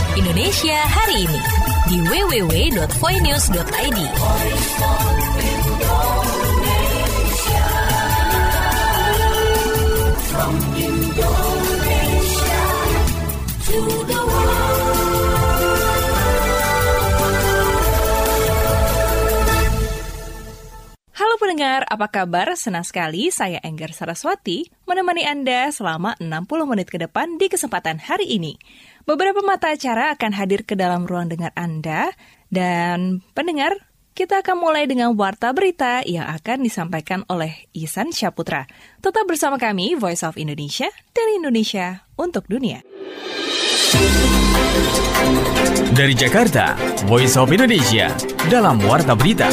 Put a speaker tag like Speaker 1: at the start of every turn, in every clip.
Speaker 1: Indonesia hari ini di www.voinews.id. From Indonesia to the world. Halo pendengar, apa kabar? Senang sekali saya Enggar Saraswati menemani Anda selama 60 menit ke depan di kesempatan hari ini. Beberapa mata acara akan hadir ke dalam ruang dengar Anda, dan pendengar, kita akan mulai dengan warta berita yang akan disampaikan oleh Ihsan Syaputra. Tetap bersama kami, Voice of Indonesia, dari Indonesia untuk dunia.
Speaker 2: Dari Jakarta, Voice of Indonesia, dalam warta berita.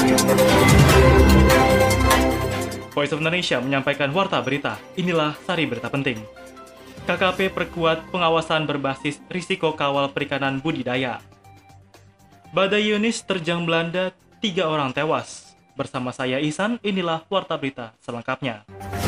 Speaker 3: Voice of Indonesia menyampaikan warta berita. Inilah sari berita penting. KKP perkuat pengawasan berbasis risiko kawal perikanan budidaya. Badai Yunis terjang Belanda, 3 orang tewas. Bersama saya Ihsan, inilah warta berita selengkapnya.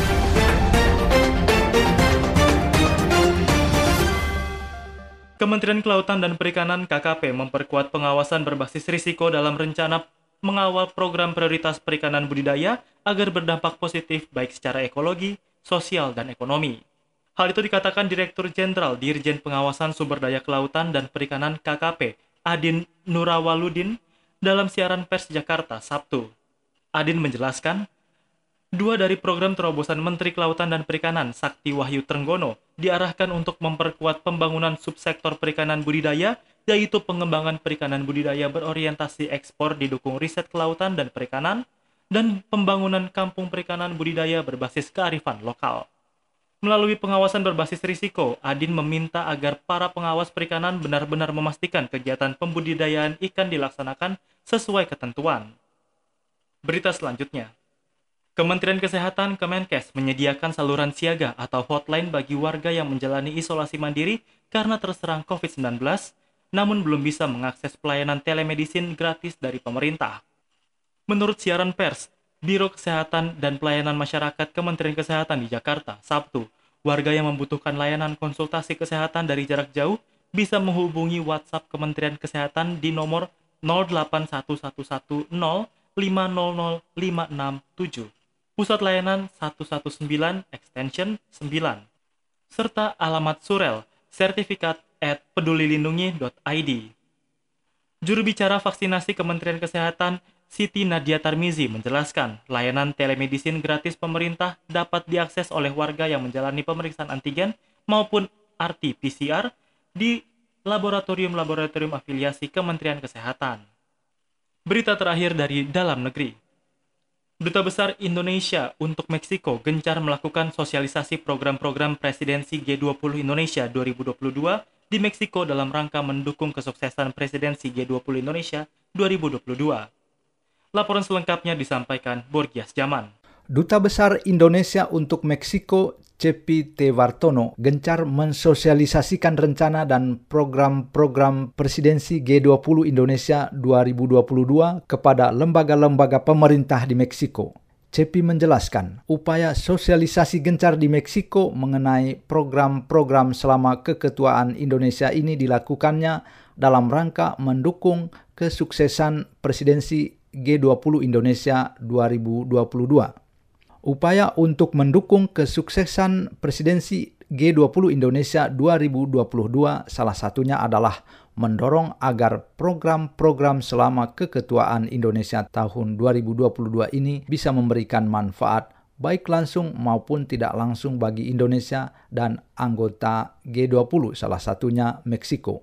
Speaker 3: Kementerian Kelautan dan Perikanan KKP memperkuat pengawasan berbasis risiko dalam rencana mengawal program prioritas perikanan budidaya agar berdampak positif baik secara ekologi, sosial, dan ekonomi. Hal itu dikatakan Direktur Jenderal Dirjen Pengawasan Sumber Daya Kelautan dan Perikanan KKP, Adin Nurawaludin, dalam siaran pers Jakarta, Sabtu. Adin menjelaskan, 2 dari program terobosan Menteri Kelautan dan Perikanan, Sakti Wahyu Trenggono, diarahkan untuk memperkuat pembangunan subsektor perikanan budidaya, yaitu pengembangan perikanan budidaya berorientasi ekspor didukung riset kelautan dan perikanan, dan pembangunan kampung perikanan budidaya berbasis kearifan lokal. Melalui pengawasan berbasis risiko, Adin meminta agar para pengawas perikanan benar-benar memastikan kegiatan pembudidayaan ikan dilaksanakan sesuai ketentuan. Berita selanjutnya. Kementerian Kesehatan Kemenkes menyediakan saluran siaga atau hotline bagi warga yang menjalani isolasi mandiri karena terserang COVID-19, namun belum bisa mengakses pelayanan telemedicine gratis dari pemerintah. Menurut siaran pers, Biro Kesehatan dan Pelayanan Masyarakat Kementerian Kesehatan di Jakarta, Sabtu, warga yang membutuhkan layanan konsultasi kesehatan dari jarak jauh bisa menghubungi WhatsApp Kementerian Kesehatan di nomor 0811105000567. Pusat layanan 119 extension 9, serta alamat surel sertifikat@pedulilindungi.id. Juru bicara vaksinasi Kementerian Kesehatan Siti Nadia Tarmizi menjelaskan, layanan telemedicine gratis pemerintah dapat diakses oleh warga yang menjalani pemeriksaan antigen maupun RT-PCR di laboratorium-laboratorium afiliasi Kementerian Kesehatan. Berita terakhir dari dalam negeri. Duta Besar Indonesia untuk Meksiko gencar melakukan sosialisasi program-program Presidensi G20 Indonesia 2022 di Meksiko dalam rangka mendukung kesuksesan Presidensi G20 Indonesia 2022. Laporan selengkapnya disampaikan Borgias Jaman.
Speaker 4: Duta Besar Indonesia untuk Meksiko, Cepi T. Wartono, gencar mensosialisasikan rencana dan program-program Presidensi G20 Indonesia 2022 kepada lembaga-lembaga pemerintah di Meksiko. Cepi menjelaskan, upaya sosialisasi gencar di Meksiko mengenai program-program selama keketuaan Indonesia ini dilakukannya dalam rangka mendukung kesuksesan Presidensi G20 Indonesia 2022. Upaya untuk mendukung kesuksesan Presidensi G20 Indonesia 2022 salah satunya adalah mendorong agar program-program selama keketuaan Indonesia tahun 2022 ini bisa memberikan manfaat baik langsung maupun tidak langsung bagi Indonesia dan anggota G20, salah satunya Meksiko.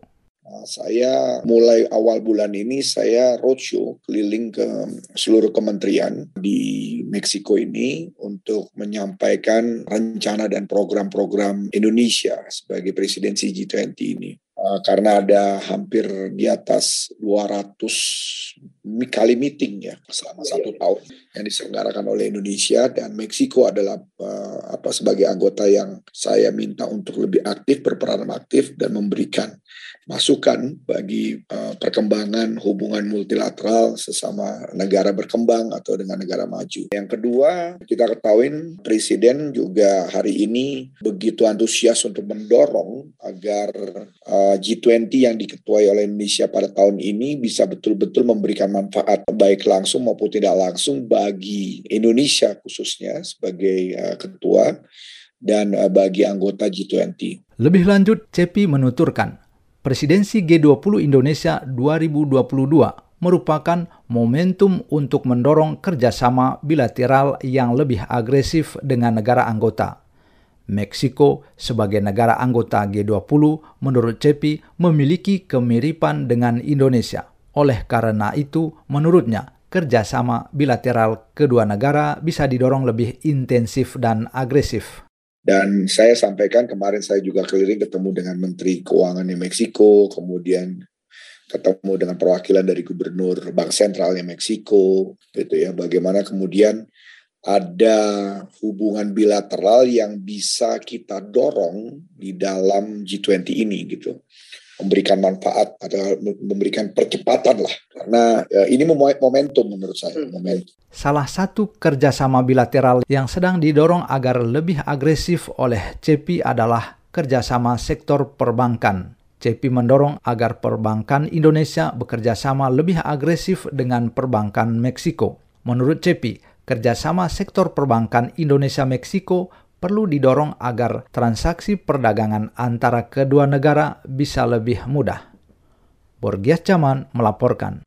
Speaker 5: Saya mulai awal bulan ini saya roadshow keliling ke seluruh kementerian di Meksiko ini untuk menyampaikan rencana dan program-program Indonesia sebagai presidensi G20 ini. Karena ada hampir di atas 200 kali meeting ya selama 1 tahun yang diselenggarakan oleh Indonesia, dan Meksiko adalah sebagai anggota yang saya minta untuk lebih aktif, berperan aktif dan memberikan masukan bagi perkembangan hubungan multilateral sesama negara berkembang atau dengan negara maju. Yang kedua, kita ketahui Presiden juga hari ini begitu antusias untuk mendorong agar G20 yang diketuai oleh Indonesia pada tahun ini bisa betul-betul memberikan manfaat baik langsung maupun tidak langsung bagi Indonesia khususnya sebagai ketua dan bagi anggota G20.
Speaker 4: Lebih lanjut, Cepi menuturkan, Presidensi G20 Indonesia 2022 merupakan momentum untuk mendorong kerjasama bilateral yang lebih agresif dengan negara anggota. Meksiko sebagai negara anggota G20 menurut Cepi memiliki kemiripan dengan Indonesia. Oleh karena itu, menurutnya, kerjasama bilateral kedua negara bisa didorong lebih intensif dan agresif.
Speaker 5: Dan saya sampaikan kemarin saya juga keliling ketemu dengan Menteri Keuangan di Meksiko, kemudian ketemu dengan perwakilan dari Gubernur Bank Sentralnya Meksiko, gitu ya. Bagaimana kemudian ada hubungan bilateral yang bisa kita dorong di dalam G20 ini, gitu. Memberikan manfaat atau memberikan percepatan lah. Karena ini momentum menurut saya. Momentum.
Speaker 4: Salah satu kerjasama bilateral yang sedang didorong agar lebih agresif oleh Cepi adalah kerjasama sektor perbankan. Cepi mendorong agar perbankan Indonesia bekerja sama lebih agresif dengan perbankan Meksiko. Menurut Cepi, kerjasama sektor perbankan Indonesia-Meksiko perlu didorong agar transaksi perdagangan antara kedua negara bisa lebih mudah. Borgias Caman melaporkan.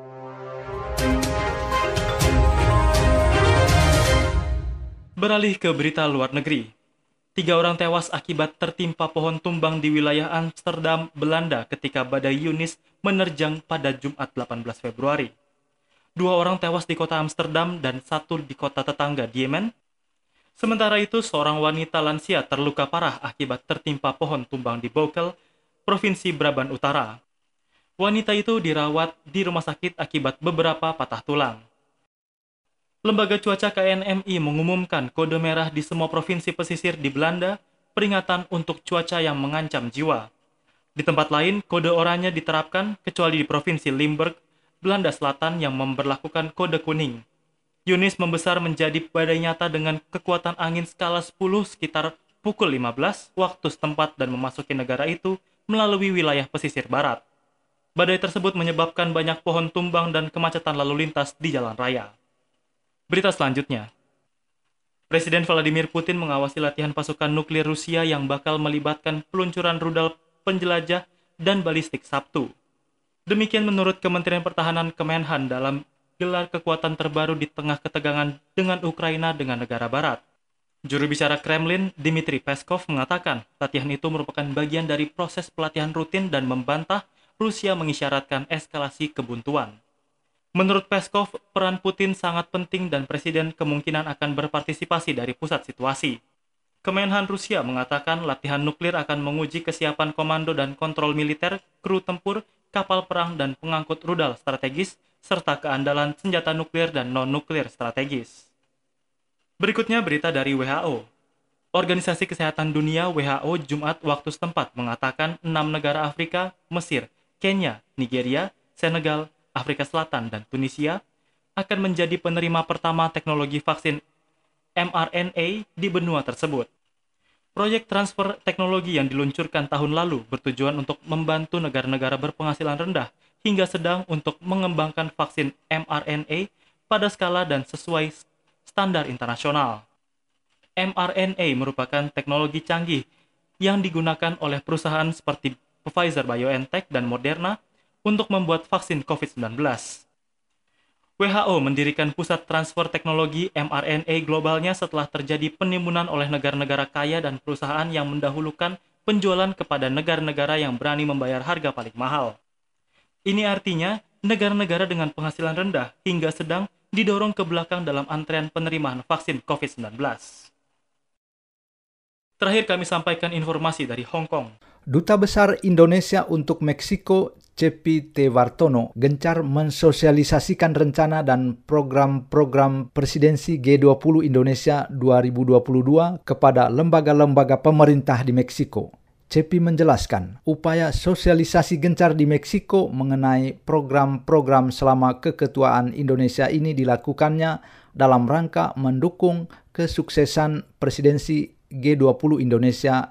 Speaker 3: Beralih ke berita luar negeri. 3 orang tewas akibat tertimpa pohon tumbang di wilayah Amsterdam, Belanda ketika badai Eunice menerjang pada Jumat 18 Februari. 2 orang tewas di kota Amsterdam dan 1 di kota tetangga Diemen. Sementara itu, seorang wanita lansia terluka parah akibat tertimpa pohon tumbang di Bokel, Provinsi Brabant Utara. Wanita itu dirawat di rumah sakit akibat beberapa patah tulang. Lembaga cuaca KNMI mengumumkan kode merah di semua provinsi pesisir di Belanda, peringatan untuk cuaca yang mengancam jiwa. Di tempat lain, kode oranye diterapkan kecuali di Provinsi Limburg, Belanda Selatan yang memberlakukan kode kuning. Eunice membesar menjadi badai nyata dengan kekuatan angin skala 10 sekitar pukul 15 waktu setempat dan memasuki negara itu melalui wilayah pesisir barat. Badai tersebut menyebabkan banyak pohon tumbang dan kemacetan lalu lintas di jalan raya. Berita selanjutnya. Presiden Vladimir Putin mengawasi latihan pasukan nuklir Rusia yang bakal melibatkan peluncuran rudal penjelajah dan balistik Sabtu. Demikian menurut Kementerian Pertahanan Kemenhan dalam gelar kekuatan terbaru di tengah ketegangan dengan Ukraina dengan negara barat. Juru bicara Kremlin, Dmitry Peskov, mengatakan latihan itu merupakan bagian dari proses pelatihan rutin dan membantah Rusia mengisyaratkan eskalasi kebuntuan. Menurut Peskov, peran Putin sangat penting dan Presiden kemungkinan akan berpartisipasi dari pusat situasi. Kemenhan Rusia mengatakan latihan nuklir akan menguji kesiapan komando dan kontrol militer, kru tempur, kapal perang dan pengangkut rudal strategis, serta keandalan senjata nuklir dan non-nuklir strategis. Berikutnya berita dari WHO. Organisasi Kesehatan Dunia WHO Jumat waktu setempat mengatakan 6 negara Afrika, Mesir, Kenya, Nigeria, Senegal, Afrika Selatan, dan Tunisia akan menjadi penerima pertama teknologi vaksin mRNA di benua tersebut. Proyek transfer teknologi yang diluncurkan tahun lalu bertujuan untuk membantu negara-negara berpenghasilan rendah hingga sedang untuk mengembangkan vaksin mRNA pada skala dan sesuai standar internasional. mRNA merupakan teknologi canggih yang digunakan oleh perusahaan seperti Pfizer-BioNTech dan Moderna untuk membuat vaksin COVID-19. WHO mendirikan pusat transfer teknologi mRNA globalnya setelah terjadi penimbunan oleh negara-negara kaya dan perusahaan yang mendahulukan penjualan kepada negara-negara yang berani membayar harga paling mahal. Ini artinya negara-negara dengan penghasilan rendah hingga sedang didorong ke belakang dalam antrean penerimaan vaksin COVID-19. Terakhir kami sampaikan informasi dari Hong Kong.
Speaker 4: Duta Besar Indonesia untuk Meksiko, Cepi Tewartono, gencar mensosialisasikan rencana dan program-program Presidensi G20 Indonesia 2022 kepada lembaga-lembaga pemerintah di Meksiko. Cepi menjelaskan, upaya sosialisasi gencar di Meksiko mengenai program-program selama keketuaan Indonesia ini dilakukannya dalam rangka mendukung kesuksesan presidensi G20 Indonesia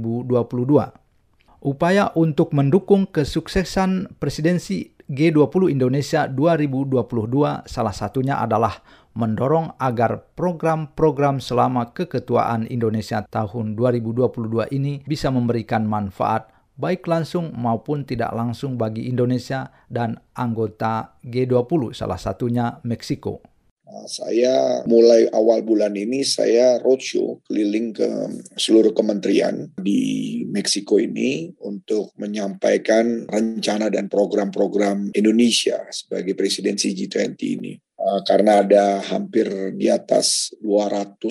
Speaker 4: 2022. Upaya untuk mendukung kesuksesan presidensi G20 Indonesia 2022 salah satunya adalah mendorong agar program-program selama keketuaan Indonesia tahun 2022 ini bisa memberikan manfaat baik langsung maupun tidak langsung bagi Indonesia dan anggota G20, salah satunya Meksiko.
Speaker 5: Saya mulai awal bulan ini saya roadshow keliling ke seluruh kementerian di Meksiko ini untuk menyampaikan rencana dan program-program Indonesia sebagai presidensi G20 ini. Karena ada hampir di atas 200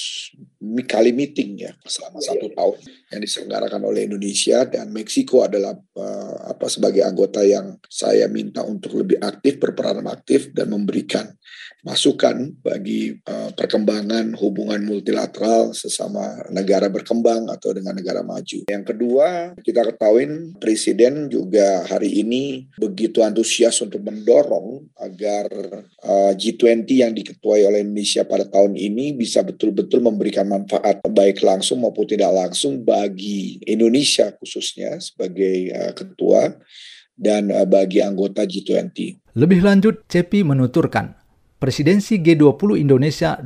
Speaker 5: kali meeting ya selama 1 tahun yang diselenggarakan oleh Indonesia, dan Meksiko adalah sebagai anggota yang saya minta untuk lebih aktif, berperan aktif dan memberikan masukan bagi perkembangan hubungan multilateral sesama negara berkembang atau dengan negara maju. Yang kedua, kita ketahui Presiden juga hari ini begitu antusias untuk mendorong agar G20 yang diketuai oleh Indonesia pada tahun ini bisa betul-betul memberikan manfaat baik langsung maupun tidak langsung bagi Indonesia khususnya sebagai ketua dan bagi anggota G20.
Speaker 4: Lebih lanjut, Cepi menuturkan, Presidensi G20 Indonesia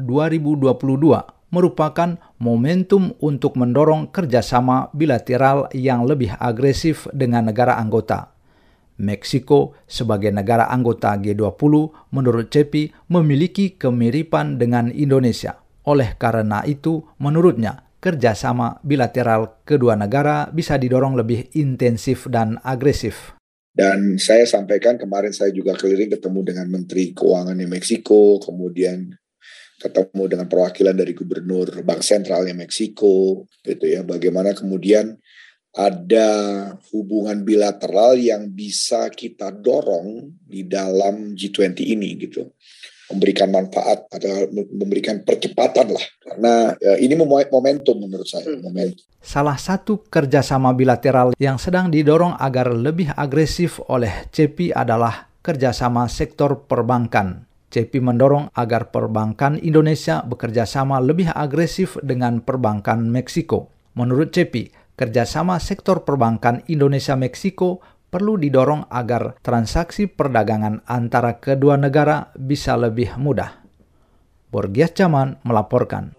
Speaker 4: 2022 merupakan momentum untuk mendorong kerjasama bilateral yang lebih agresif dengan negara anggota. Meksiko sebagai negara anggota G20 menurut Cepi memiliki kemiripan dengan Indonesia. Oleh karena itu, menurutnya, kerjasama bilateral kedua negara bisa didorong lebih intensif dan agresif.
Speaker 5: Dan saya sampaikan kemarin saya juga keliling ketemu dengan Menteri Keuangan di Meksiko, kemudian ketemu dengan perwakilan dari Gubernur Bank Sentralnya Meksiko, gitu ya. Bagaimana kemudian ada hubungan bilateral yang bisa kita dorong di dalam G20 ini, gitu. Memberikan manfaat atau memberikan percepatan lah. Karena ini momentum menurut saya. Momentum.
Speaker 4: Salah satu kerjasama bilateral yang sedang didorong agar lebih agresif oleh Cepi adalah kerjasama sektor perbankan. Cepi mendorong agar perbankan Indonesia bekerja sama lebih agresif dengan perbankan Meksiko. Menurut Cepi, kerjasama sektor perbankan Indonesia-Meksiko perlu didorong agar transaksi perdagangan antara kedua negara bisa lebih mudah. Borgias Caman melaporkan.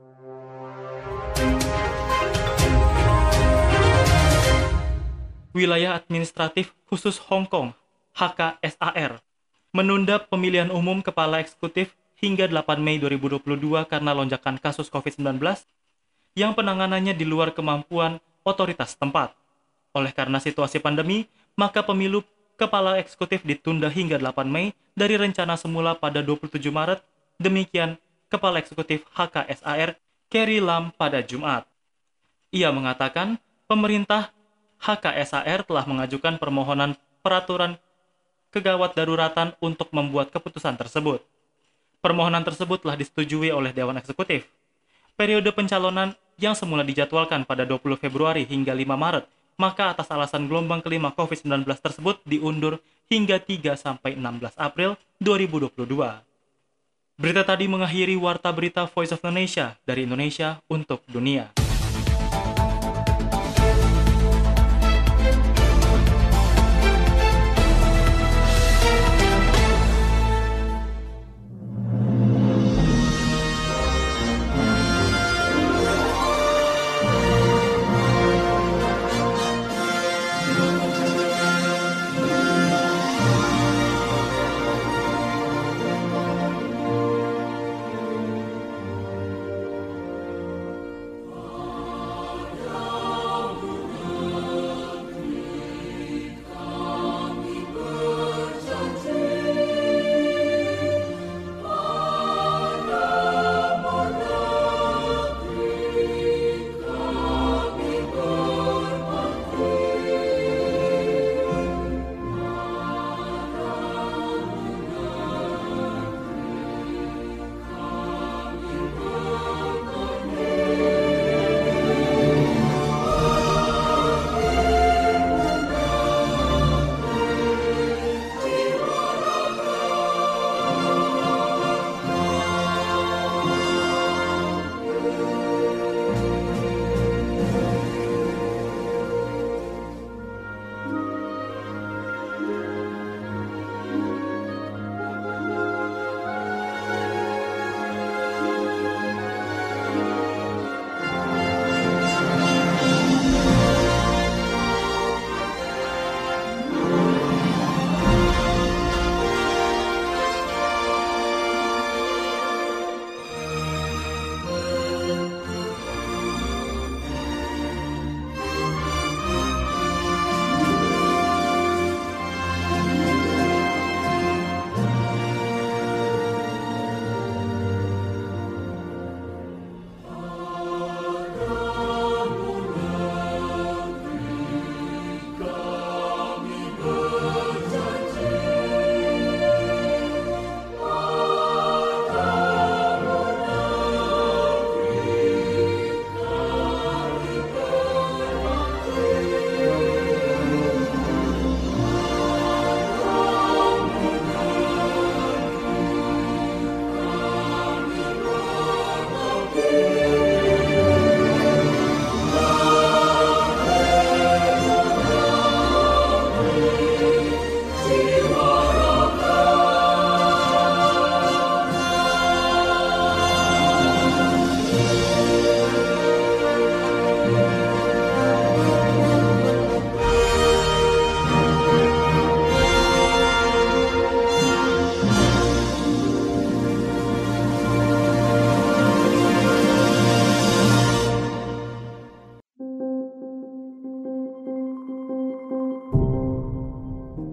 Speaker 3: Wilayah Administratif Khusus Hong Kong, HKSAR, menunda pemilihan umum kepala eksekutif hingga 8 Mei 2022 karena lonjakan kasus COVID-19 yang penanganannya di luar kemampuan otoritas tempat. Oleh karena situasi pandemi, maka pemilu kepala eksekutif ditunda hingga 8 Mei dari rencana semula pada 27 Maret. Demikian Kepala Eksekutif HKSAR, Carrie Lam pada Jumat. Ia mengatakan pemerintah HKSAR telah mengajukan permohonan peraturan kegawat daruratan untuk membuat keputusan tersebut. Permohonan tersebut telah disetujui oleh Dewan Eksekutif. Periode pencalonan yang semula dijadwalkan pada 20 Februari hingga 5 Maret, maka atas alasan gelombang kelima COVID-19 tersebut diundur hingga 3-16 April 2022. Berita tadi mengakhiri Warta Berita Voice of Indonesia dari Indonesia untuk dunia.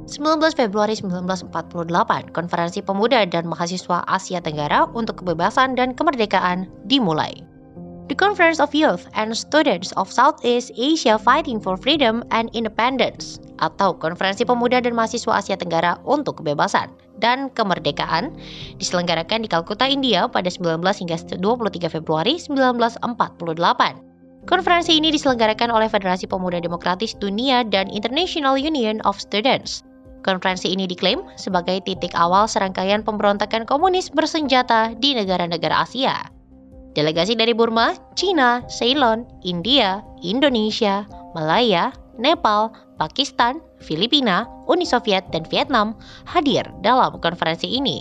Speaker 6: 19 Februari 1948, Konferensi Pemuda dan Mahasiswa Asia Tenggara untuk Kebebasan dan Kemerdekaan dimulai. The Conference of Youth and Students of Southeast Asia Fighting for Freedom and Independence, atau Konferensi Pemuda dan Mahasiswa Asia Tenggara untuk Kebebasan dan Kemerdekaan, diselenggarakan di Kalkuta, India pada 19 hingga 23 Februari 1948. Konferensi ini diselenggarakan oleh Federasi Pemuda Demokratis Dunia dan International Union of Students. Konferensi ini diklaim sebagai titik awal serangkaian pemberontakan komunis bersenjata di negara-negara Asia. Delegasi dari Burma, China, Ceylon, India, Indonesia, Malaya, Nepal, Pakistan, Filipina, Uni Soviet, dan Vietnam hadir dalam konferensi ini.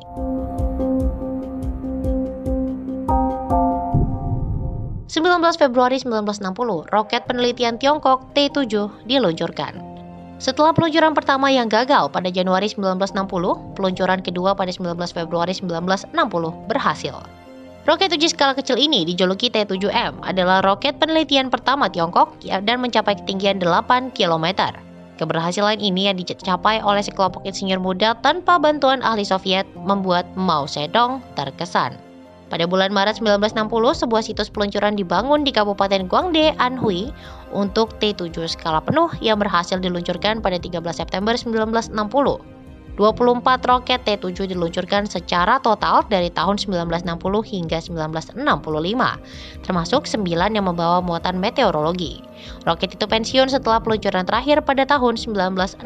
Speaker 6: Februari 1960, roket penelitian Tiongkok T-7 diluncurkan. Setelah peluncuran pertama yang gagal pada Januari 1960, peluncuran kedua pada 19 Februari 1960 berhasil. Roket uji skala kecil ini dijuluki T-7M adalah roket penelitian pertama Tiongkok dan mencapai ketinggian 8 km. Keberhasilan ini yang dicapai oleh sekelompok insinyur muda tanpa bantuan ahli Soviet membuat Mao Zedong terkesan. Pada bulan Maret 1960, sebuah situs peluncuran dibangun di Kabupaten Guangde, Anhui untuk T-7 skala penuh yang berhasil diluncurkan pada 13 September 1960. 24 roket T-7 diluncurkan secara total dari tahun 1960 hingga 1965, termasuk 9 yang membawa muatan meteorologi. Roket itu pensiun setelah peluncuran terakhir pada tahun 1969.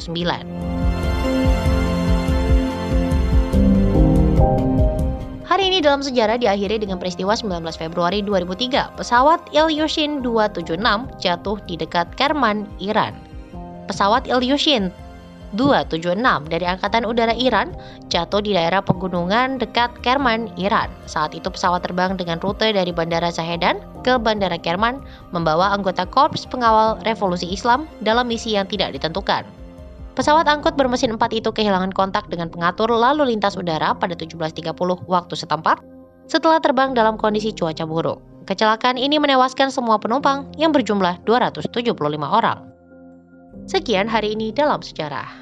Speaker 6: Hari ini dalam sejarah diakhiri dengan peristiwa 19 Februari 2003, pesawat Ilyushin 276 jatuh di dekat Kerman, Iran. Pesawat Ilyushin 276 dari Angkatan Udara Iran jatuh di daerah pegunungan dekat Kerman, Iran. Saat itu pesawat terbang dengan rute dari Bandara Zahedan ke Bandara Kerman, membawa anggota Korps Pengawal Revolusi Islam dalam misi yang tidak ditentukan. Pesawat angkut bermesin 4 itu kehilangan kontak dengan pengatur lalu lintas udara pada 17.30 waktu setempat setelah terbang dalam kondisi cuaca buruk. Kecelakaan ini menewaskan semua penumpang yang berjumlah 275 orang. Sekian hari ini dalam sejarah.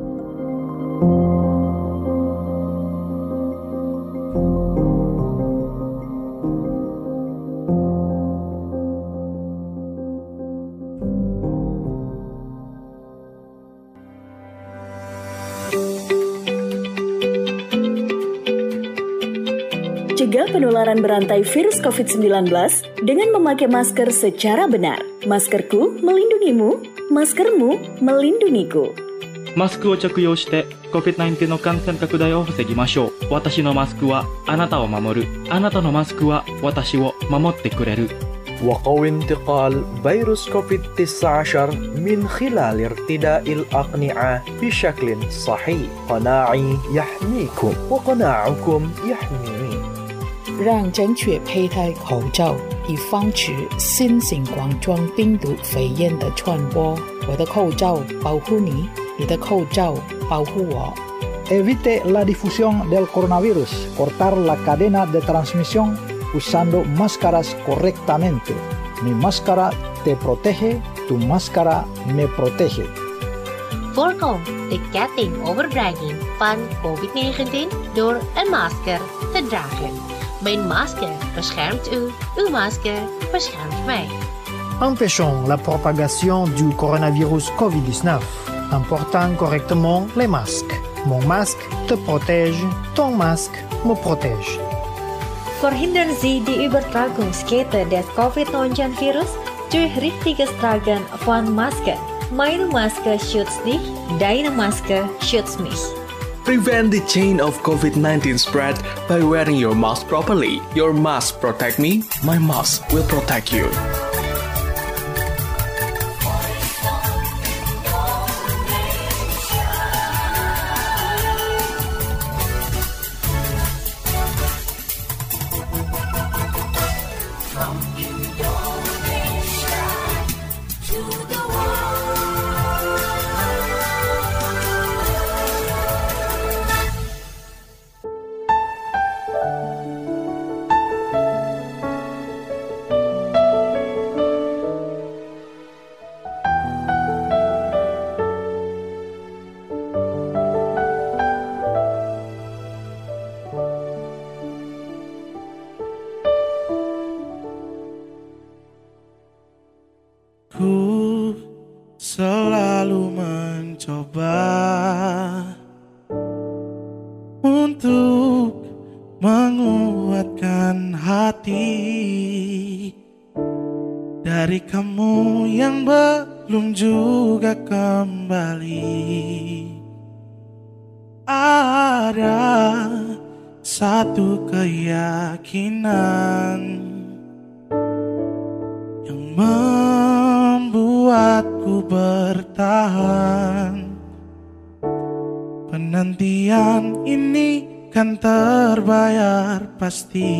Speaker 7: Cegah penularan berantai virus COVID-19 dengan memakai masker secara benar. Maskerku melindungimu, maskermu melindungiku.
Speaker 3: マスクを着用して COVID-19 の感染拡大を防ぎましょう。私のマスクはあなたを守る。あなたのマスクは私を守ってくれる。
Speaker 8: وقوي انتقال فيروس كوفيد-19 من خلال ارتداء الأقنعة بشكل صحيح. قناعي يحميكم وقناعكم يحميني.
Speaker 9: 让正确佩戴口罩，以防止新型冠状病毒肺炎的传播。我的口罩保护你，你的口罩保护我。
Speaker 4: Evite la difusión del coronavirus. Cortar la cadena de transmisión usando máscaras correctamente. Mi máscara te protege, tu máscara me protege.
Speaker 6: Voorkom de ketting overbrenging van COVID-19 door een masker te dragen. Mijn masker beschermt u, uw masker beschermt mij.
Speaker 10: Empêchons la propagation du coronavirus COVID-19 en portant correctement les masques. Mon masque te protège, ton masque me protège.
Speaker 11: Verhindern Sie die Übertragungskette des COVID-19-Virus durch richtiges Tragen von Masken. Meine Maske schützt dich, deine Maske schützt mich.
Speaker 12: Prevent the chain of COVID-19 spread by wearing your mask properly. Your mask protect me, my mask will protect you.
Speaker 13: coba untuk menguatkan hati dari kamu yang belum juga kembali. Ada satu keyakinan yang membuatku bertahan. Penantian ini kan terbayar pasti.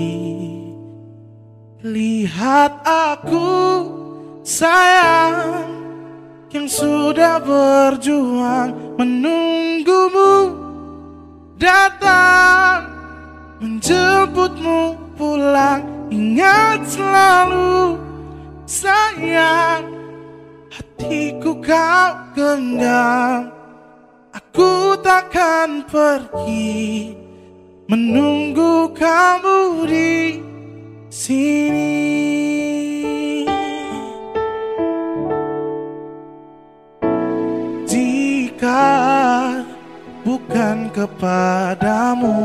Speaker 13: Lihat aku sayang yang sudah berjuang menunggumu datang menjemputmu pulang. Ingat selalu sayang, hatiku kau genggam. Aku takkan pergi menunggu kamu di sini. Jika bukan kepadamu,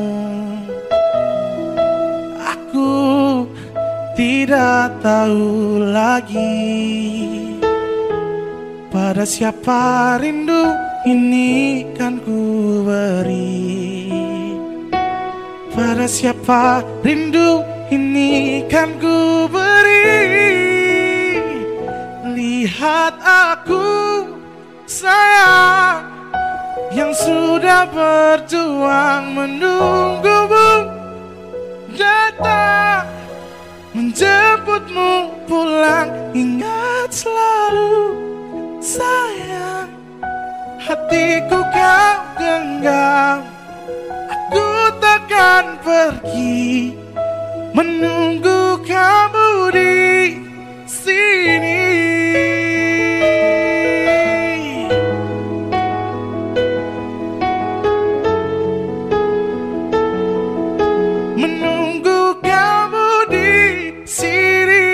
Speaker 13: aku tidak tahu lagi pada siapa rindu ini kan ku beri. Pada siapa rindu ini kan ku beri. Lihat aku sayang yang sudah berjuang menunggumu datang menjemputmu pulang. Ingat selalu sayang, hatiku kau genggam. Aku takkan pergi menunggu kamu di sini. Menunggu kamu di sini.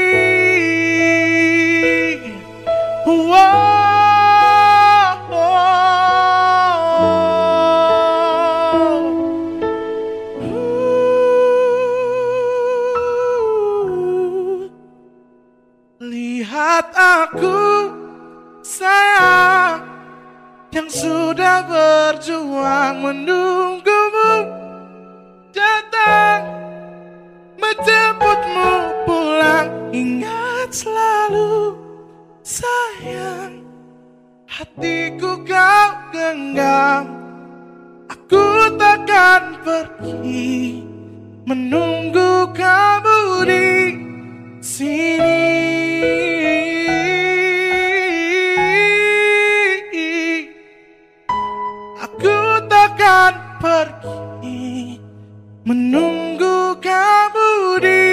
Speaker 13: Lihat aku sayang yang sudah berjuang menunggumu datang menjemputmu pulang. Ingat selalu sayang, hatiku kau genggam. Aku takkan pergi menunggu kamu di sini. Aku takkan pergi menunggu kamu di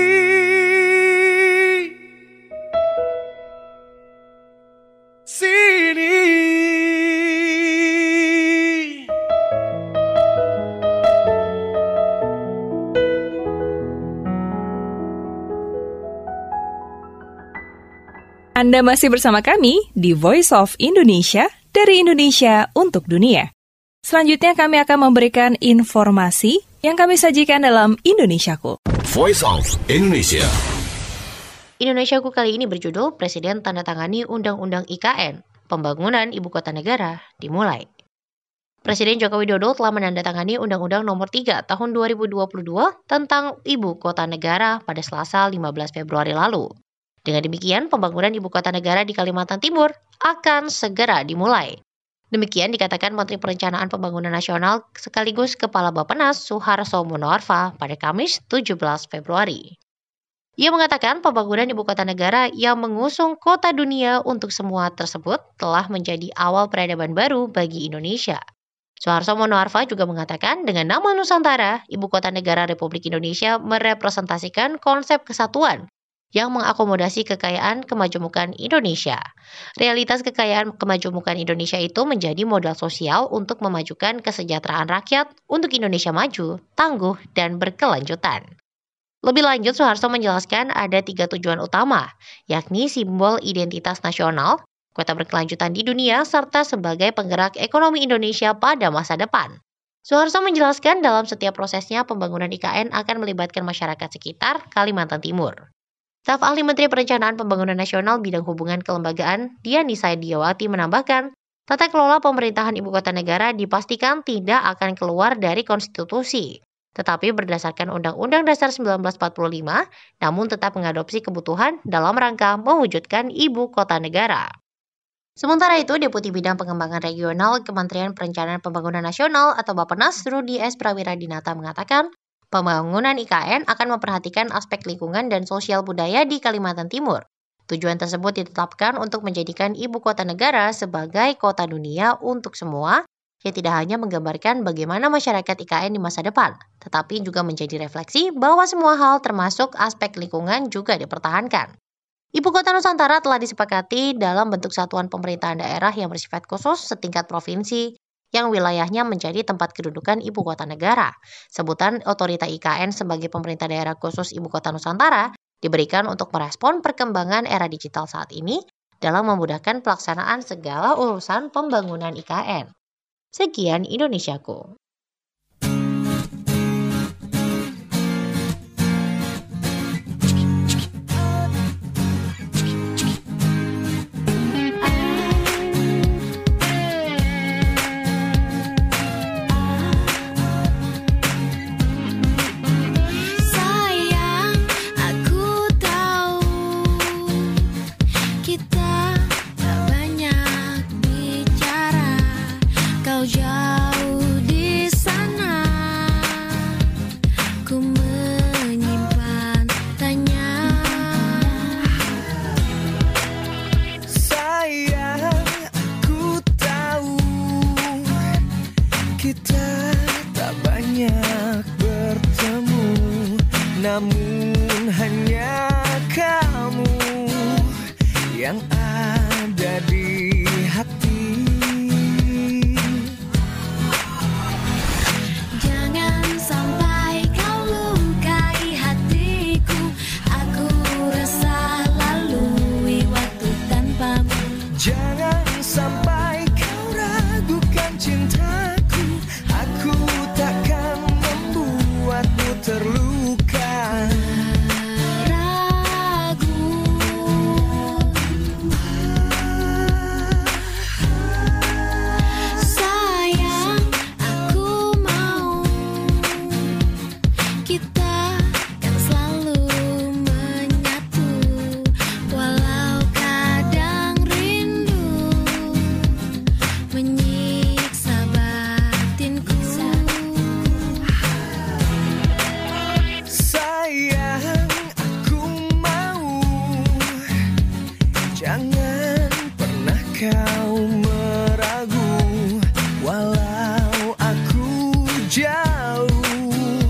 Speaker 13: sini.
Speaker 1: Anda masih bersama kami di Voice of Indonesia, dari Indonesia untuk dunia. Selanjutnya kami akan memberikan informasi yang kami sajikan dalam Indonesiaku.
Speaker 14: Voice of Indonesia.
Speaker 6: Indonesiaku kali ini berjudul Presiden Tandatangani Undang-Undang IKN, Pembangunan Ibu Kota Negara dimulai. Presiden Joko Widodo telah menandatangani Undang-Undang Nomor 3 Tahun 2022 tentang Ibu Kota Negara pada Selasa 15 Februari lalu. Dengan demikian, pembangunan Ibu Kota Negara di Kalimantan Timur akan segera dimulai. Demikian dikatakan Menteri Perencanaan Pembangunan Nasional sekaligus Kepala Bappenas Suharto Monoarfa pada Kamis 17 Februari. Ia mengatakan pembangunan Ibu Kota Negara yang mengusung kota dunia untuk semua tersebut telah menjadi awal peradaban baru bagi Indonesia. Suharto Monoarfa juga mengatakan dengan nama Nusantara, Ibu Kota Negara Republik Indonesia merepresentasikan konsep kesatuan yang mengakomodasi kekayaan kemajemukan Indonesia. Realitas kekayaan kemajemukan Indonesia itu menjadi modal sosial untuk memajukan kesejahteraan rakyat untuk Indonesia maju, tangguh, dan berkelanjutan. Lebih lanjut, Suharto menjelaskan ada 3 tujuan utama, yakni simbol identitas nasional, kota berkelanjutan di dunia, serta sebagai penggerak ekonomi Indonesia pada masa depan. Soeharto menjelaskan dalam setiap prosesnya pembangunan IKN akan melibatkan masyarakat sekitar Kalimantan Timur. Staf Ahli Menteri Perencanaan Pembangunan Nasional Bidang Hubungan Kelembagaan Diani Saidiawati menambahkan, tata kelola pemerintahan ibu kota negara dipastikan tidak akan keluar dari konstitusi, tetapi berdasarkan Undang-Undang Dasar 1945, namun tetap mengadopsi kebutuhan dalam rangka mewujudkan ibu kota negara. Sementara itu, Deputi Bidang Pengembangan Regional Kementerian Perencanaan Pembangunan Nasional atau Bappenas Rudi S. Prawiradinata mengatakan, pembangunan IKN akan memperhatikan aspek lingkungan dan sosial budaya di Kalimantan Timur. Tujuan tersebut ditetapkan untuk menjadikan ibu kota negara sebagai kota dunia untuk semua, yang tidak hanya menggambarkan bagaimana masyarakat IKN di masa depan, tetapi juga menjadi refleksi bahwa semua hal termasuk aspek lingkungan juga dipertahankan. Ibu kota Nusantara telah disepakati dalam bentuk satuan pemerintahan daerah yang bersifat khusus setingkat provinsi, yang wilayahnya menjadi tempat kedudukan ibu kota negara. Sebutan otorita IKN sebagai pemerintah daerah khusus ibu kota Nusantara diberikan untuk merespon perkembangan era digital saat ini dalam memudahkan pelaksanaan segala urusan pembangunan IKN. Sekian Indonesiaku.
Speaker 15: Namun hanya kamu yang ada di hati.
Speaker 16: Jangan sampai kau lukai hatiku, aku resah lalui waktu tanpamu.
Speaker 15: Jangan sampai kau ragukan cintaku, aku takkan membuatmu terluka. Jangan pernah kau meragu, walau aku jauh,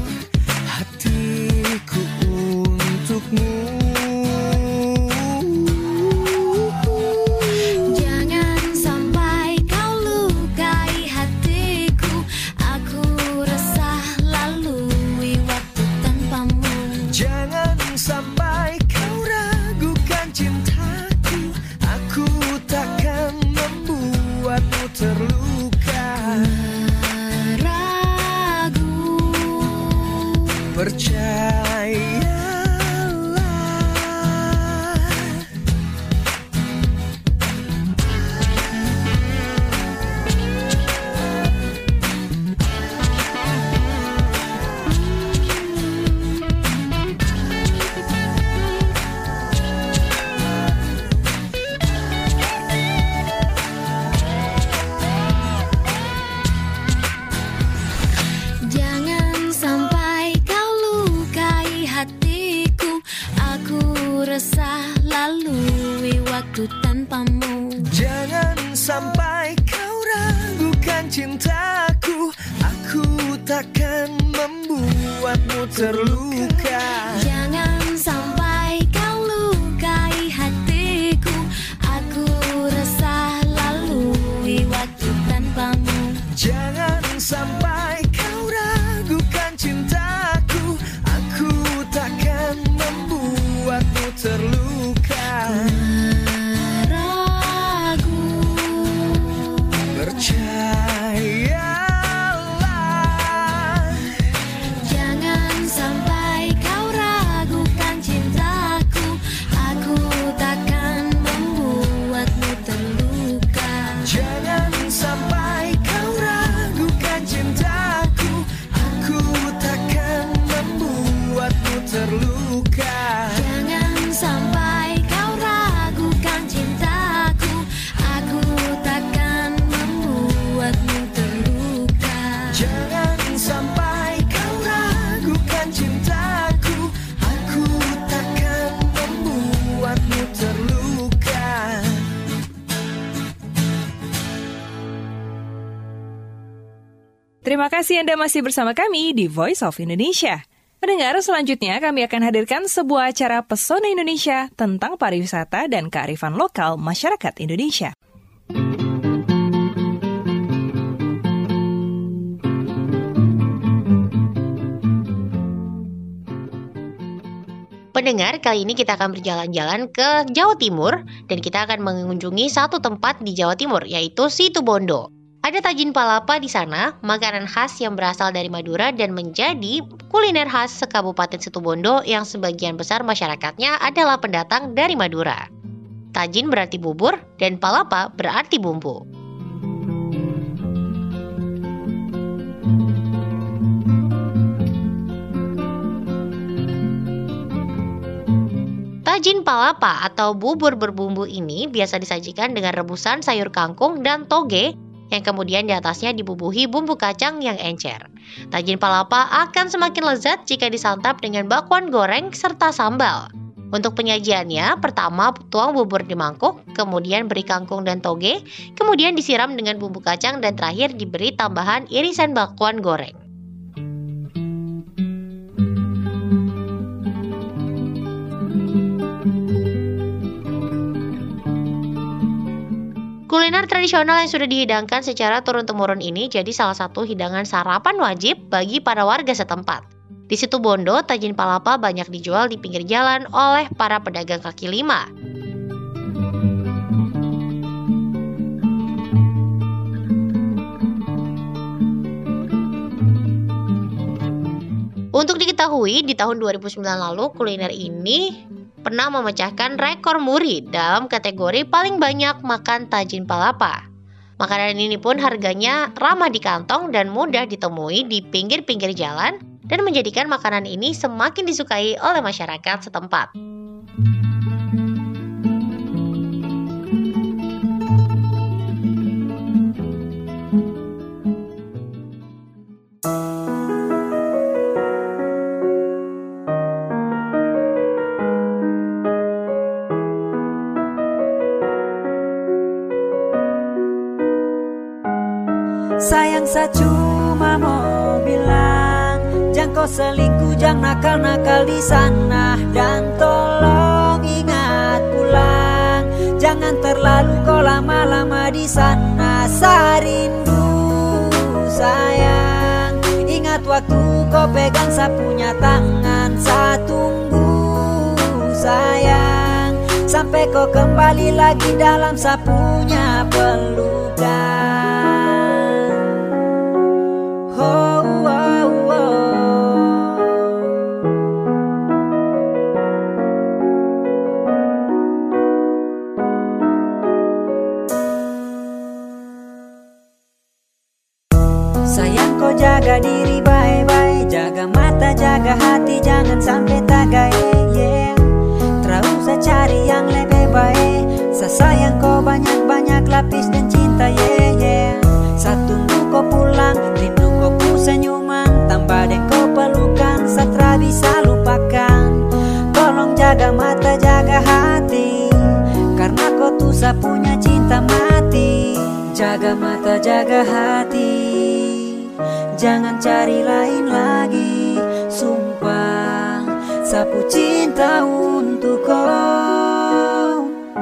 Speaker 15: hatiku untukmu.
Speaker 16: Jangan sampai kau lukai hatiku, aku resah lalui waktu tanpamu.
Speaker 15: Jangan sampai kau ragukan cintaku, aku takkan membuatmu terluka.
Speaker 16: Ragu,
Speaker 15: percayalah.
Speaker 16: jangan sampai kau lukai hatiku, aku resah lalui waktu tanpamu.
Speaker 15: Jangan sampai kau ragukan cintaku, aku takkan membuatmu terluka.
Speaker 16: Jangan sampai kau lukai hatiku, aku resah lalui waktu tanpamu.
Speaker 15: Jangan sampai kau ragukan cintaku, aku takkan membuatmu terluka.
Speaker 16: Ragu,
Speaker 1: Terima kasih Anda masih bersama kami di Voice of Indonesia. Pendengar, selanjutnya kami akan hadirkan sebuah acara Pesona Indonesia tentang pariwisata dan kearifan lokal masyarakat Indonesia.
Speaker 6: Pendengar, kali ini kita akan berjalan-jalan ke Jawa Timur dan kita akan mengunjungi satu tempat di Jawa Timur, yaitu Situbondo. Ada tajin palapa di sana, makanan khas yang berasal dari Madura dan menjadi kuliner khas sekabupaten Situbondo yang sebagian besar masyarakatnya adalah pendatang dari Madura. Tajin berarti bubur dan palapa berarti bumbu. Tajin palapa atau bubur berbumbu ini biasa disajikan dengan rebusan sayur kangkung dan toge yang kemudian di atasnya dibubuhi bumbu kacang yang encer. Tajin palapa akan semakin lezat jika disantap dengan bakwan goreng serta sambal. Untuk penyajiannya, pertama tuang bubur di mangkuk, kemudian beri kangkung dan toge, kemudian disiram dengan bumbu kacang dan terakhir diberi tambahan irisan bakwan goreng. Kuliner tradisional yang sudah dihidangkan secara turun-temurun ini jadi salah satu hidangan sarapan wajib bagi para warga setempat. Di Situbondo, tajin palapa banyak dijual di pinggir jalan oleh para pedagang kaki lima. Untuk diketahui, di tahun 2009 lalu kuliner ini pernah memecahkan rekor muri dalam kategori paling banyak makan tajin palapa. Makanan ini pun harganya ramah di kantong dan mudah ditemui di pinggir-pinggir jalan dan menjadikan makanan ini semakin disukai oleh masyarakat setempat.
Speaker 17: Sayang, saya cuma mau bilang, jangan kau selingkuh, jangan nakal-nakal di sana, dan tolong ingat pulang, jangan terlalu kau lama-lama di sana. Saya rindu sayang, ingat waktu kau pegang saya punya tangan, saya tunggu sayang, sampai kau kembali lagi dalam saya punya pelukan. Sayang, kau jaga diri baik-baik, jaga mata, jaga hati, jangan sampai tagai, yeah. Terus saya cari yang lebih baik, saya sayang kau banyak-banyak lapis dan cinta, yeah, yeah. Saya tunggu kau pulang, rindu kau pu senyuman, tambah deh kau pelukan, saya tak bisa lupakan. Tolong jaga mata, jaga hati, karena kau tuh saya punya cinta mati. Jaga mata, jaga hati, jangan cari lain lagi. Sumpah, sapu cinta untuk kau.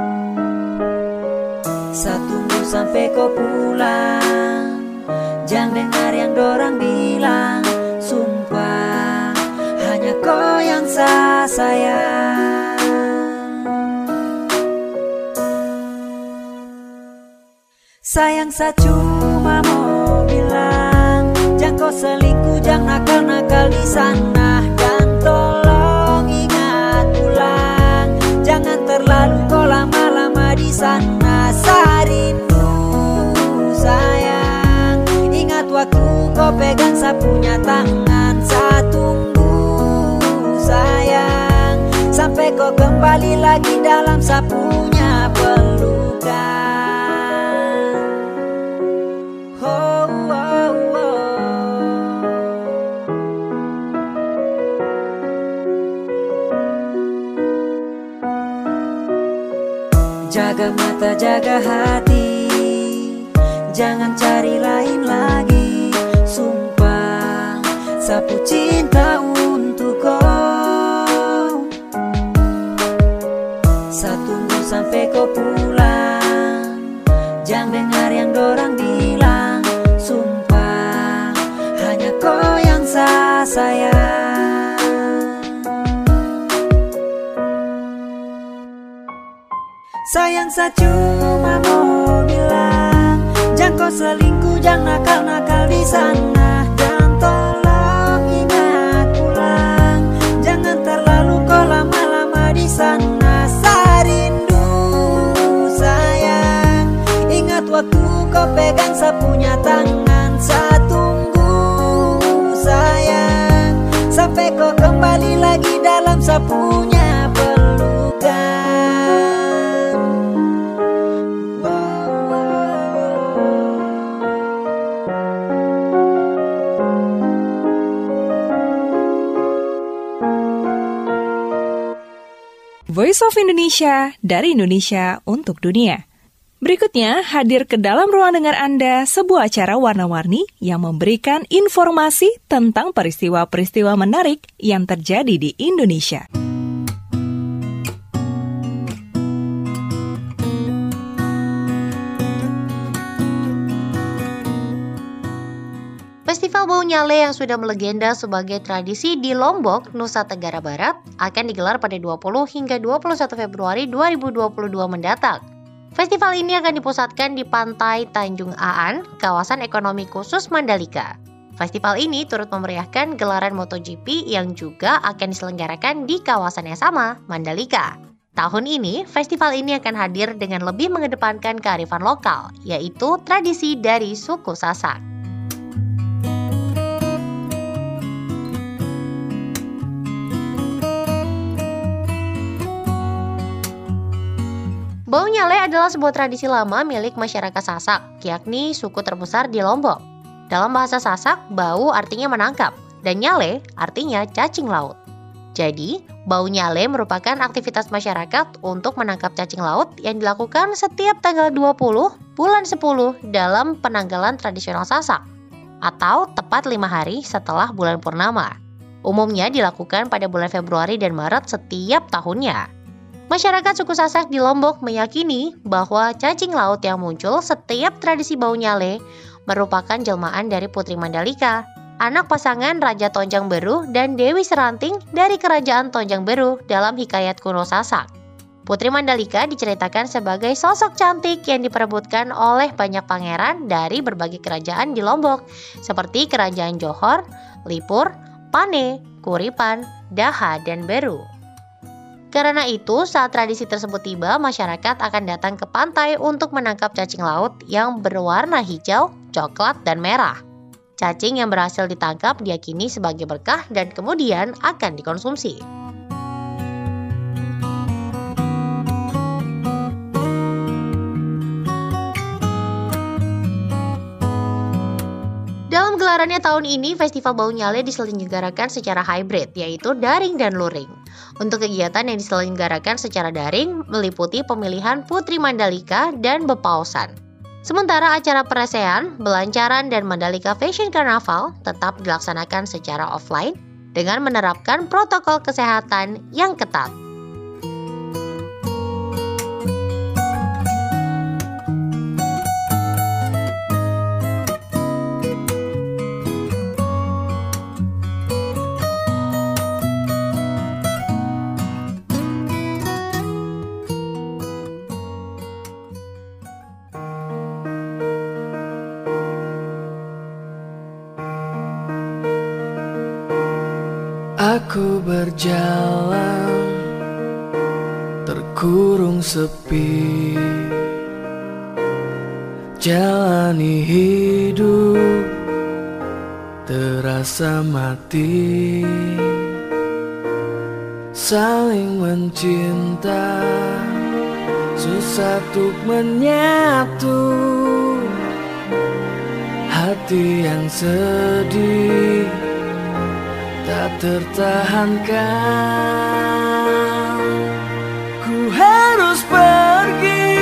Speaker 17: Saya tunggu sampai kau pulang, jangan dengar yang dorang bilang. Sumpah, hanya kau yang saya sayang. Sayang, saya cuma mau bilang, jangan kau selingkuh, jangan nakal-nakal di sana, dan tolong ingat pulang, jangan terlalu kau lama-lama di sana. Saya rindu sayang, ingat waktu kau pegang saya punya tangan, saya tunggu sayang, sampai kau kembali lagi dalam saya punya pelukan. Jaga mata, jaga hati, jangan cari lain lagi. Sumpah, sapu cinta untuk kau. Saya tunggu sampai kau pulang, jangan dengar yang dorang bilang. Sumpah hanya kau yang saya sayang. Sayang, saya cuma mau bilang, jangan kau selingkuh, jangan nakal-nakal di sana. Dan tolong ingat pulang, jangan terlalu kau lama-lama di sana. Saya rindu sayang, ingat waktu kau pegang saya punya tangan. Saya tunggu sayang, sampai kau kembali lagi dalam saya punya pelukan.
Speaker 1: Voice of Indonesia, dari Indonesia untuk dunia. Berikutnya, hadir ke dalam ruang dengar Anda sebuah acara warna-warni yang memberikan informasi tentang peristiwa-peristiwa menarik yang terjadi di Indonesia.
Speaker 6: Festival Bau Nyale yang sudah melegenda sebagai tradisi di Lombok, Nusa Tenggara Barat akan digelar pada 20 hingga 21 Februari 2022 mendatang. Festival ini akan dipusatkan di Pantai Tanjung Aan, kawasan ekonomi khusus Mandalika. Festival ini turut memeriahkan gelaran MotoGP yang juga akan diselenggarakan di kawasan yang sama, Mandalika. Tahun ini, festival ini akan hadir dengan lebih mengedepankan kearifan lokal, yaitu tradisi dari suku Sasak. Bau Nyale adalah sebuah tradisi lama milik masyarakat Sasak, yakni suku terbesar di Lombok. Dalam bahasa Sasak, bau artinya menangkap, dan nyale artinya cacing laut. Jadi, Bau Nyale merupakan aktivitas masyarakat untuk menangkap cacing laut yang dilakukan setiap tanggal 20 bulan 10 dalam penanggalan tradisional Sasak, atau tepat 5 hari setelah bulan purnama. Umumnya dilakukan pada bulan Februari dan Maret setiap tahunnya. Masyarakat suku Sasak di Lombok meyakini bahwa cacing laut yang muncul setiap tradisi Bau Nyale merupakan jelmaan dari Putri Mandalika, anak pasangan Raja Tonjang Beru dan Dewi Seranting dari Kerajaan Tonjang Beru dalam hikayat kuno Sasak. Putri Mandalika diceritakan sebagai sosok cantik yang diperebutkan oleh banyak pangeran dari berbagai kerajaan di Lombok, seperti Kerajaan Johor, Lipur, Pane, Kuripan, Daha, dan Beru. Karena itu, saat tradisi tersebut tiba, masyarakat akan datang ke pantai untuk menangkap cacing laut yang berwarna hijau, coklat, dan merah. Cacing yang berhasil ditangkap diyakini sebagai berkah dan kemudian akan dikonsumsi. Dalam gelarannya tahun ini, Festival Bau Nyale diselenggarakan secara hybrid, yaitu daring dan luring. Untuk kegiatan yang diselenggarakan secara daring meliputi pemilihan Putri Mandalika dan Bepausan. Sementara acara peresean, belancaran, dan Mandalika Fashion Carnival tetap dilaksanakan secara offline dengan menerapkan protokol kesehatan yang ketat.
Speaker 15: Aku berjalan, terkurung sepi, jalani hidup, terasa mati, saling mencinta, susah untuk menyatu, hati yang sedih tak tertahankan. Ku harus pergi,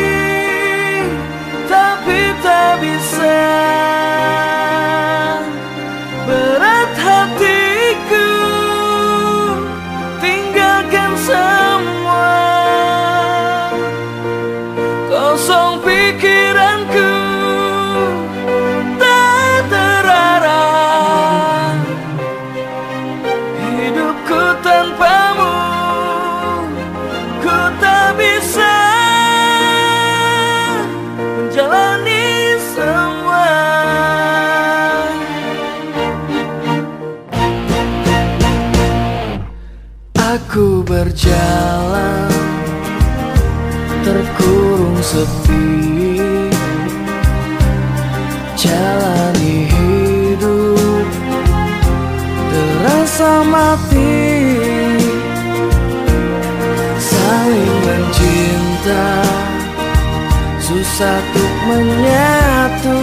Speaker 15: tapi tak bisa. Berat hati berjalan terkurung sepi, jalani hidup terasa mati, saling mencinta susah untuk menyatu,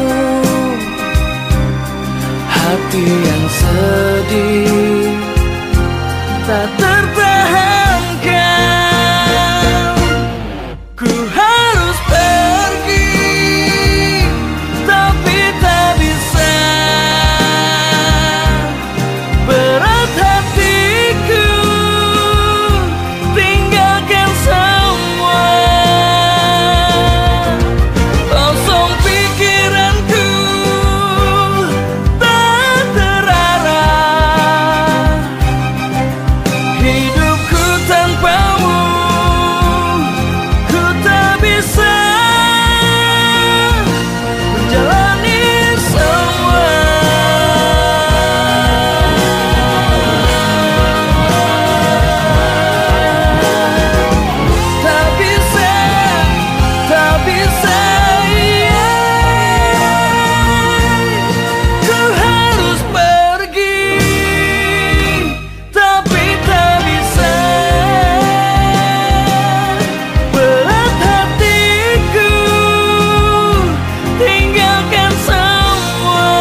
Speaker 15: hati yang sedih tak tertahankan. Ku harus pergi, tapi tak bisa. Berat hatiku tinggalkan semua, kosong pikiranku tak terarah. Hidupku tanpamu ku tak bisa menjalani semua. Tak bisa, tak bisa, ku harus pergi, tapi tak bisa. Berat hatiku tinggalkan semua,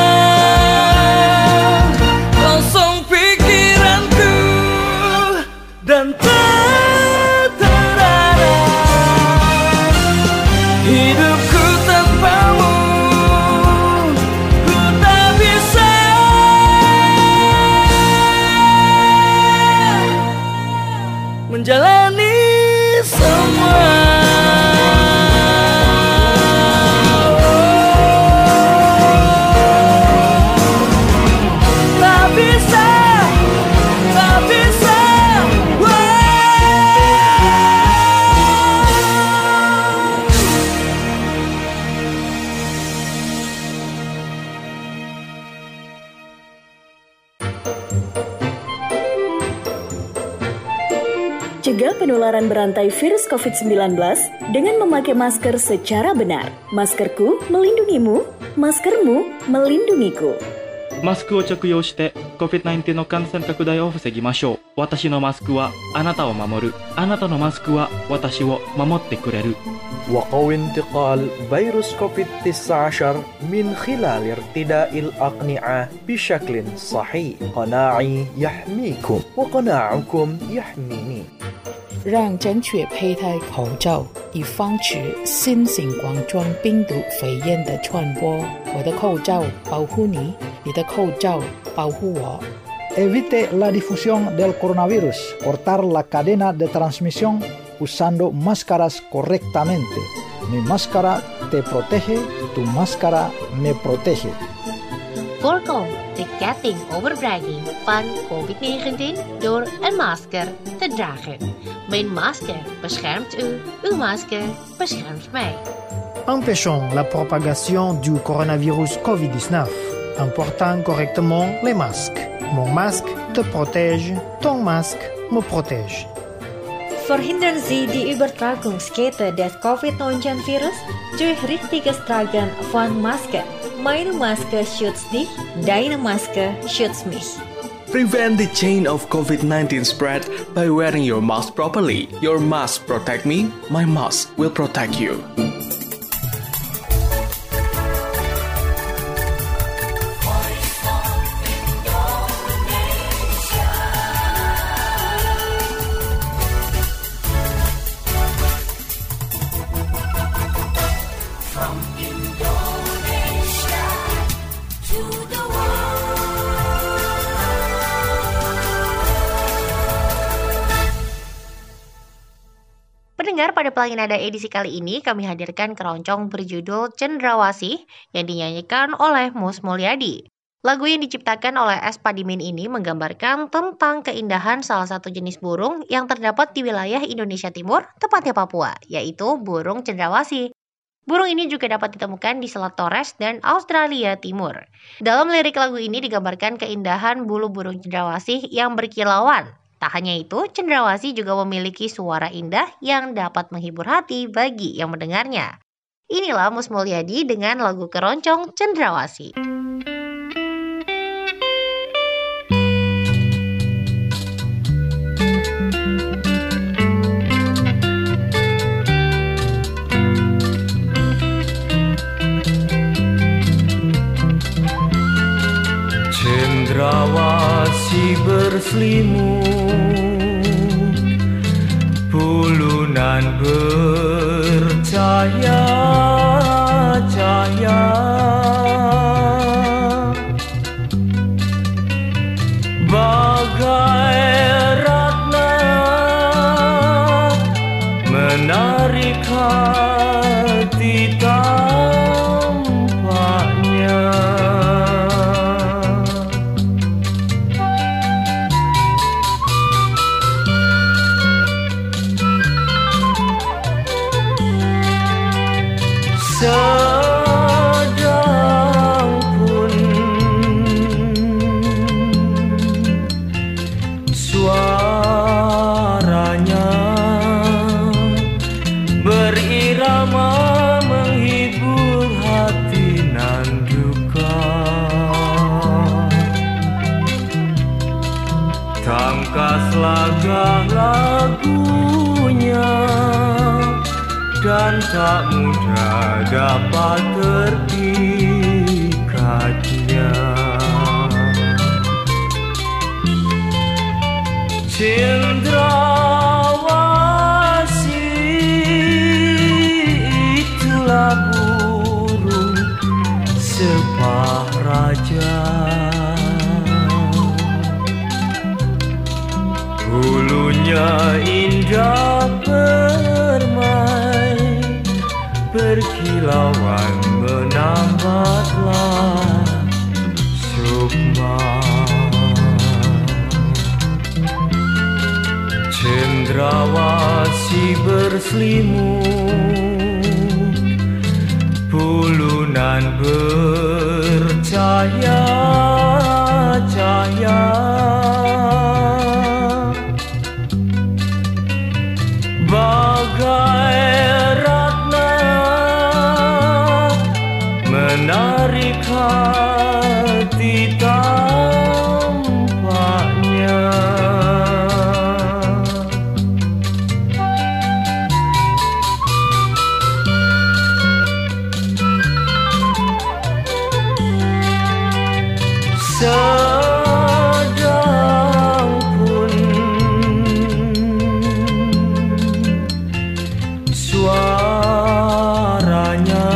Speaker 15: kosong pikiranku dan tak terarah. Hidupku tanpamu ku tak bisa menjalani semua. Tak bisa, tak bisa.
Speaker 7: Cegah penularan berantai virus COVID-19 dengan memakai masker secara benar. Maskerku melindungimu, maskermu melindungiku.
Speaker 3: マスクを着用して COVID-19 の感染拡大を防ぎましょう。私のマスクはあなたを守る。あなたのマスクは私を守ってくれる。
Speaker 8: وقو انتقال فيروس كوفيد-19 من خلال ارتداء الأقنعة بشكل صحيح. قناعي يحميكم وقناعكم يحميني.
Speaker 9: 让正确佩戴口罩，以防止新型冠状病毒肺炎的传播。我的口罩保护你，你的口罩保护我。
Speaker 4: Evite la difusión del coronavirus, cortar la cadena de transmisión usando máscaras correctamente. Mi máscara te protege, tu máscara me protege.
Speaker 6: Voorkom de ketting overbreiding van COVID-19 door een masker te dragen. Mijn masker beschermt u, uw masker beschermt mij.
Speaker 10: Empêchons la propagation du coronavirus COVID-19 en portant correctement les masques. Mon masque te protège, ton masque me protège.
Speaker 11: Verhindern Sie die Übertragungskette des Covid-19-Virus durch richtiges Tragen von Masken. Meine Maske schützt dich, deine Maske schützt mich.
Speaker 12: Prevent the chain of COVID-19 spread by wearing your mask properly. Your mask protect me, my mask will protect you.
Speaker 6: Pendengar, pada Pelangi Nada edisi kali ini kami hadirkan keroncong berjudul Cendrawasih yang dinyanyikan oleh Mus Mulyadi. Lagu yang diciptakan oleh S. Padimin ini menggambarkan tentang keindahan salah satu jenis burung yang terdapat di wilayah Indonesia Timur, tepatnya Papua, yaitu burung cendrawasih. Burung ini juga dapat ditemukan di Selat Torres dan Australia Timur. Dalam lirik lagu ini digambarkan keindahan bulu burung cendrawasih yang berkilauan. Tak hanya itu, cendrawasih juga memiliki suara indah yang dapat menghibur hati bagi yang mendengarnya. Inilah Mus Mulyadi dengan lagu keroncong Cendrawasih.
Speaker 15: Cendrawasih berselimut, pulunan bercahaya-cahaya, bagai ratna menarik hati tampaknya. Sedang pun suaranya berirama menghibur hati nan duka. Tangkas lagah lagunya dan tak mudah dapat terpikatnya. Cendrawasih itulah burung sepah raja, bulunya indah permai, berkilauan menambatlah sukma. Cendrawasih berselimut, pulunan bercahaya-cahaya, bagai ratna menarik hati tampaknya. Sedang pun suaranya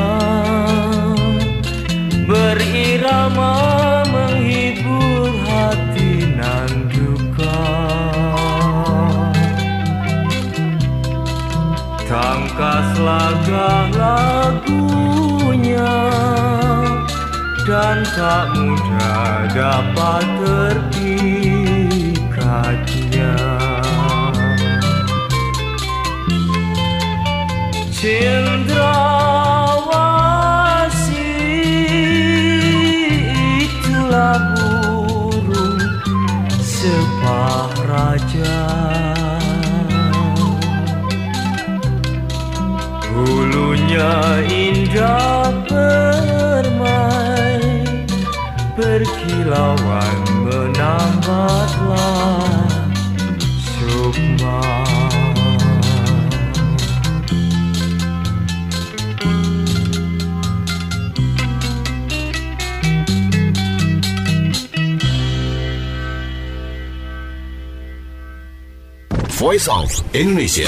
Speaker 15: berirama menghibur hati nan duka. Tangkas lagah lagunya dan tak mudah dapat terpikatnya. Cendrawasih itulah burung sepah raja, bulunya indah permai, berkilauan menambatlah sukma.
Speaker 14: Voice of Indonesia.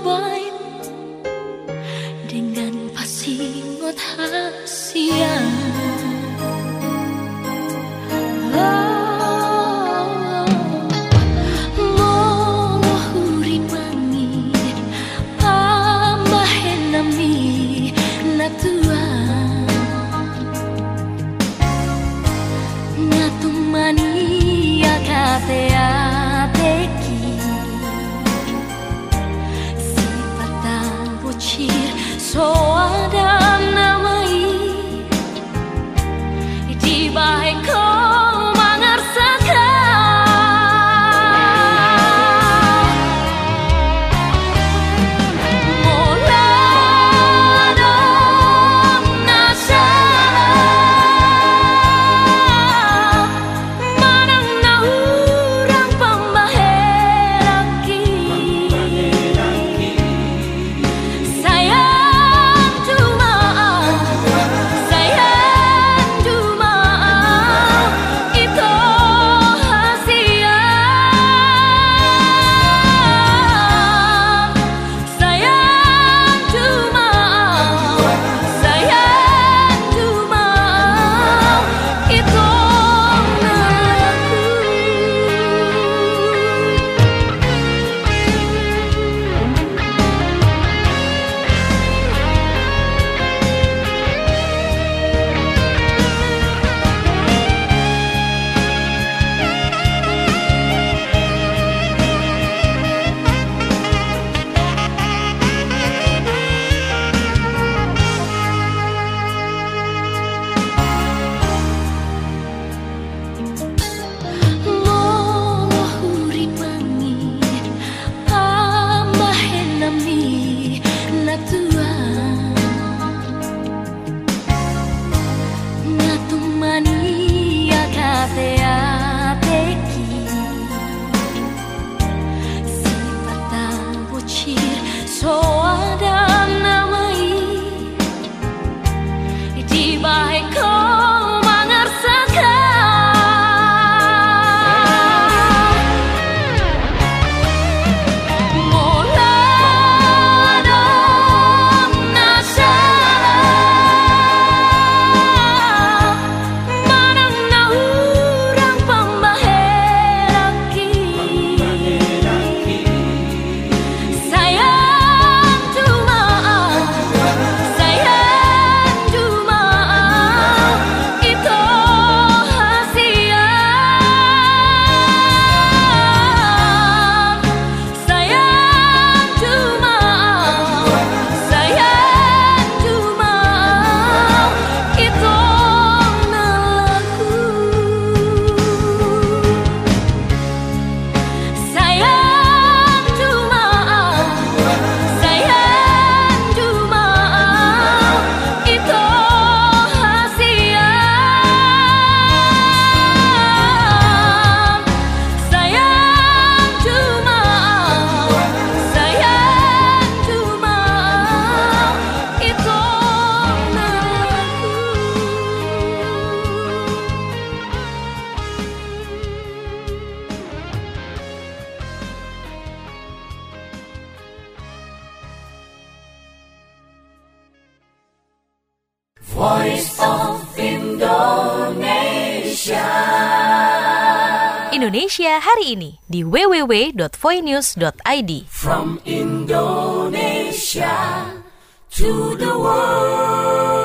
Speaker 16: baik dengan pasingot hasia.
Speaker 15: Voice of Indonesia.
Speaker 6: Indonesia hari ini di www.voinews.id.
Speaker 15: From Indonesia to the world.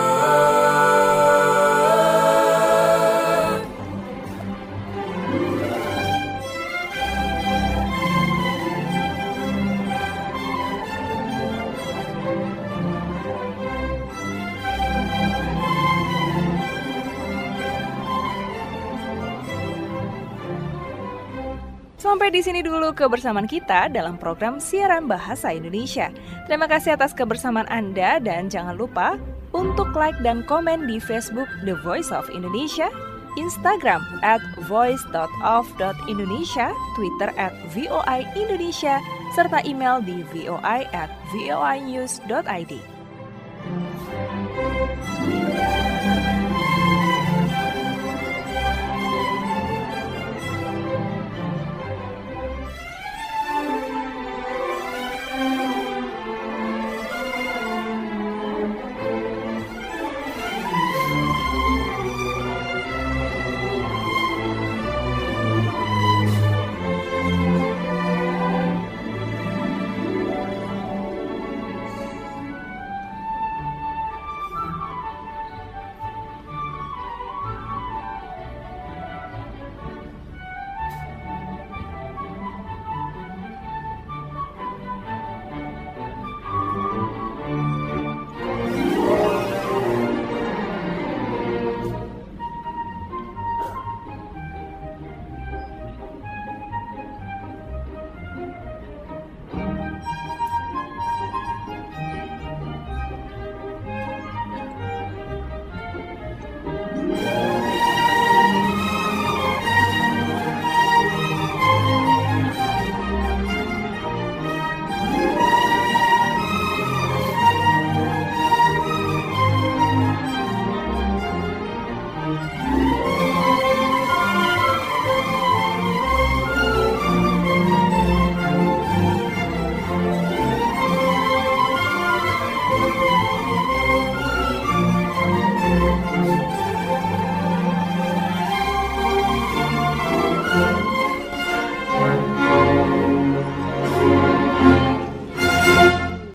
Speaker 1: Sampai di sini dulu kebersamaan kita dalam program siaran bahasa Indonesia. Terima kasih atas kebersamaan Anda dan jangan lupa untuk like dan komen di Facebook The Voice of Indonesia, Instagram @voice.of.indonesia, Twitter @voiindonesia, serta email di voi@voinews.id.